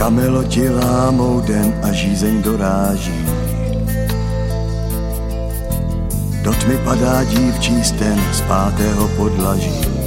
Kameloti lámou den a žízeň doráží. Do tmy padá dívčí sten z 5. podlaží.